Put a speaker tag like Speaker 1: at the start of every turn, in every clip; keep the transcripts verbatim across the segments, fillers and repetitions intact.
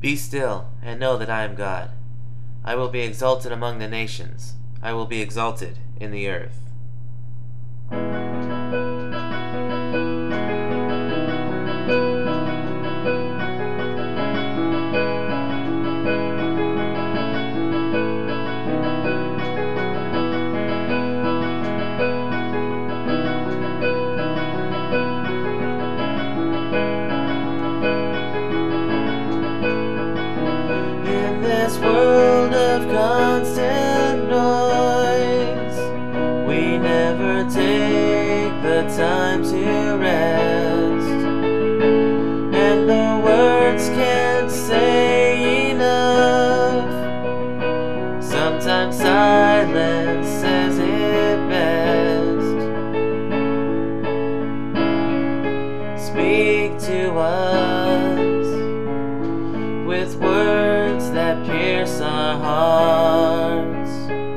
Speaker 1: Be still, and know that I am God. I will be exalted among the nations. I will be exalted in the earth. In this world of constant noise, we never take the time to rest, and the words can't say enough. Sometimes silence says it best. Speak to us with words that pierce our hearts.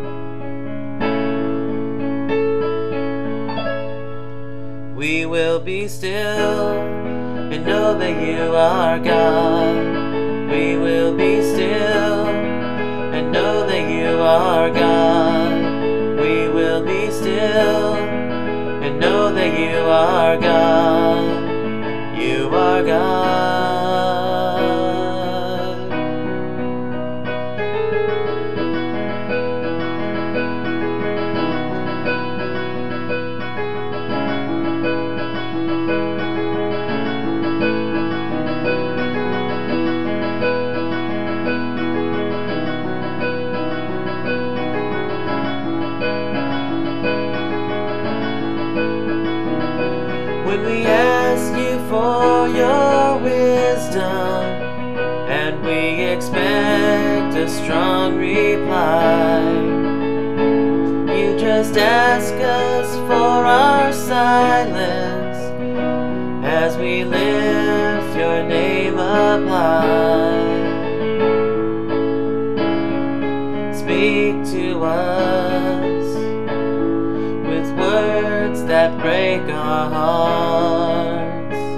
Speaker 1: We will be still and know that you are God. We will be still and know that you are God. We will be still and know that you are God. You are God. When we ask you for your wisdom, and we expect a strong reply, you just ask us for our silence as we lift your name up high. Speak to us with words that break our hearts.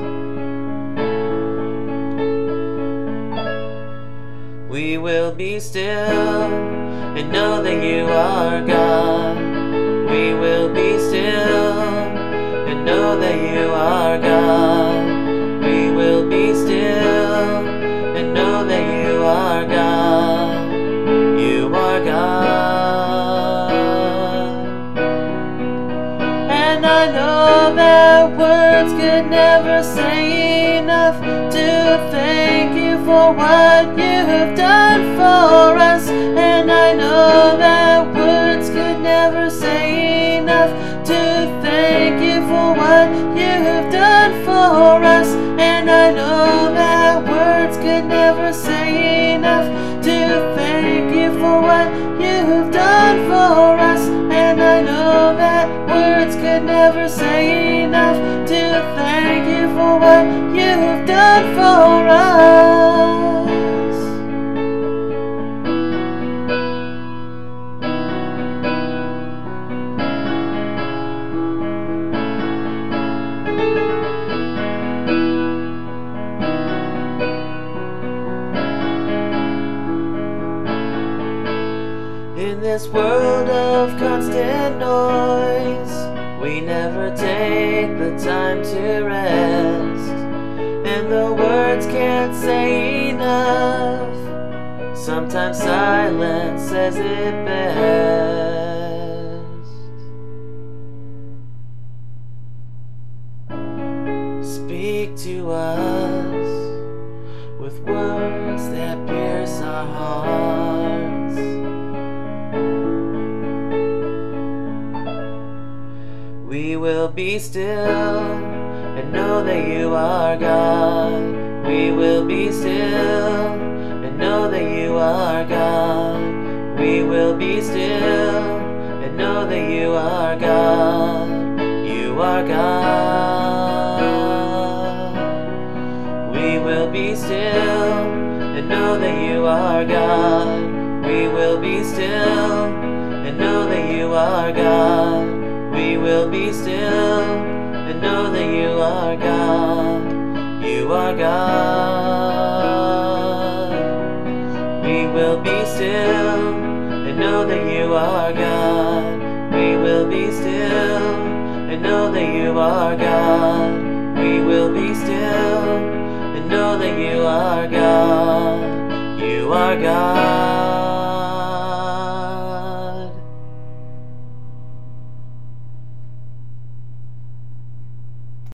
Speaker 1: We will be still and know that you are God. We will be still and know that you are God. We will be still and know that you are God. You are God. And I know that words could never say enough to thank you for what you have done for us. And I know that words could never say enough to thank you for what you have done for us. And I know that words could never say enough to thank you for what you have done for us. And I know that words could never say enough to thank you for what you have done for us. In this world of constant noise, we never take the time to rest, and the words can't say enough. Sometimes silence says it best. Speak to us with words that pierce our hearts. We will be still and know that you are God. We will be still and know that you are God. We will be still and know that you are God. You are God. We will be still and know that you are God. We will be still and know that you are God. We will be still and know that you are God. You are God. will be still and know that you are God. We will be still and know that you are God. We will be still